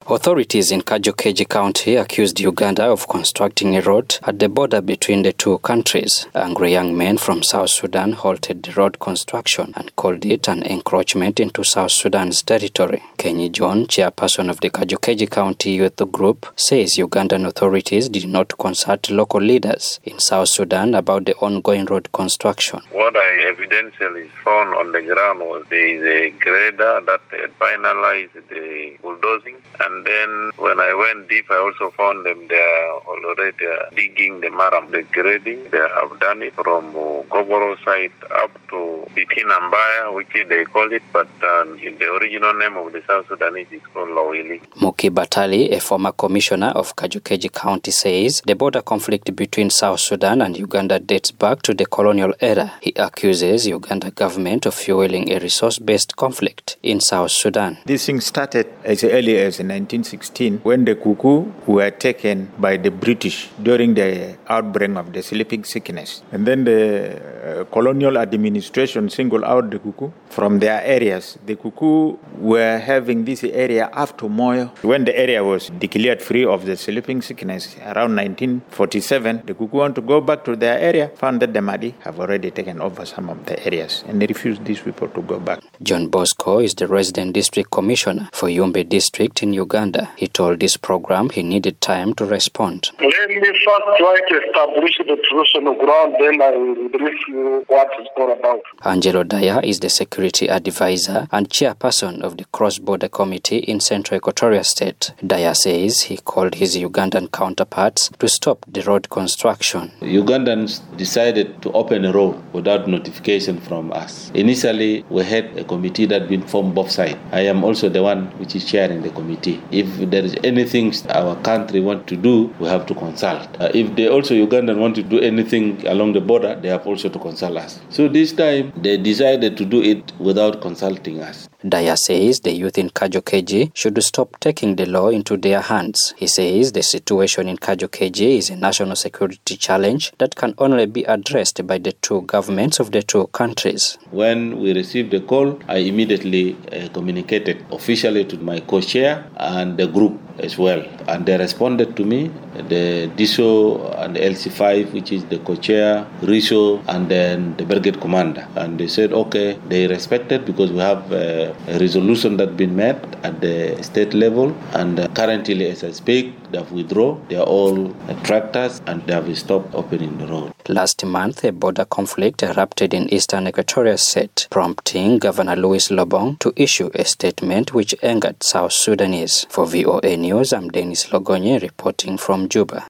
Authorities in Kajokeji County accused Uganda of constructing a road at the border between the two countries. Angry young men from South Sudan halted the road construction and called it an encroachment into South Sudan's territory. Kenyi John, chairperson of the Kajokeji County Youth Group, says Ugandan authorities did not consult local leaders in South Sudan about the ongoing road construction. What I evidentially found on the ground was there is a grader that finalized the bulldozing, and then when I went deep, I also found them there already digging the maram, the grading. They have done it from Goboro site up to Bitinambaya, which they call it, but the original name of the South Sudanese is called Lawili. Muki Batali, a former commissioner of Kajokeji County, says the border conflict between South Sudan and Uganda dates back to the colonial era. He accuses Uganda government of fueling a resource-based conflict in South Sudan. This thing started as early as 1916 when the Kuku were taken by the British during the outbreak of the sleeping sickness. And then the colonial administration singled out the Kuku from their areas. The Kuku were having this area after Moyo. When the area was declared free of the sleeping sickness around 1947, the Kuku want to go back to their area, found that the Madi have already taken over some of the areas, and they refused these people to go back. John Bosco is the resident district commissioner for Yumbe district in Uganda. He told this program he needed time to respond. Let me first try to establish the truth on the ground, then I will brief you what it's all about. Angelo Daya is the security advisor and chairperson of the cross-border committee in Central Equatoria State. Daya says he called his Ugandan counterparts to stop the road construction. Ugandans decided to open a road without notification from us. Initially, we had a committee that had been formed both sides. I am also the one which is chairing the committee. If there is anything our country want to do, we have to consult. If they also Ugandan want to do anything along the border, they have also to consult us. So this time, they decided to do it without consulting us. Daya says the youth in Kajokeji should stop taking the law into their hands. He says the situation in Kajokeji is a national security challenge that can only be addressed by the two governments of the two countries. When we received the call, I immediately communicated officially to my co-chair and the group as well. And they responded to me, the DISO and the LC5, which is the co-chair, RISO, and then the brigade commander. And they said, okay, they respected because we have a resolution that's been met at the state level. And currently, as I speak, they have withdrawn. They are all tractors and they have stopped opening the road. Last month, a border conflict erupted in eastern Equatoria State, prompting Governor Louis Lobong to issue a statement which angered South Sudanese. For VOA News, I'm Dennis Logonye reporting from Juba.